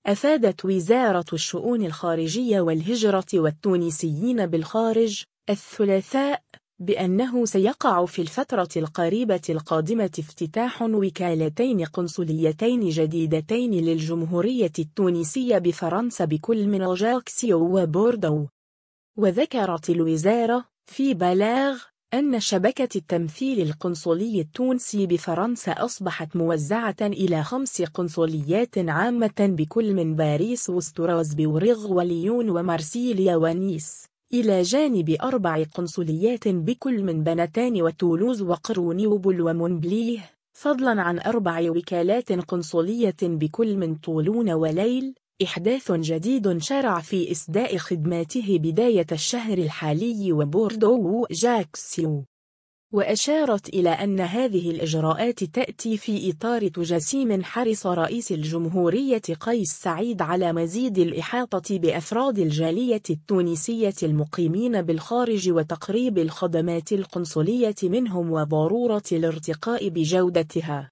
أفادت وزارة الشؤون الخارجية والهجرة والتونسيين بالخارج الثلاثاء بأنه سيقع في الفترة القريبة القادمة افتتاح وكالتين قنصليتين جديدتين للجمهورية التونسية بفرنسا بكل من أجاكسيو وبوردو. وذكرت الوزارة في بلاغ أن شبكة التمثيل القنصلي التونسي بفرنسا أصبحت موزعة إلى 5 قنصليات عامة بكل من باريس وستراسبورغ وليون ومارسيليا ونيس، إلى جانب 4 قنصليات بكل من بنتان وتولوز وقرونيوبل ومونبليه، فضلا عن 4 وكالات قنصلية بكل من طولون وليل. إحداث جديد شرع في إسداء خدماته بداية الشهر الحالي وبوردو وأجاكسيو. وأشارت إلى أن هذه الإجراءات تأتي في إطار تجسيم حرص رئيس الجمهورية قيس سعيد على مزيد الإحاطة بأفراد الجالية التونسية المقيمين بالخارج وتقريب الخدمات القنصلية منهم وضرورة الارتقاء بجودتها.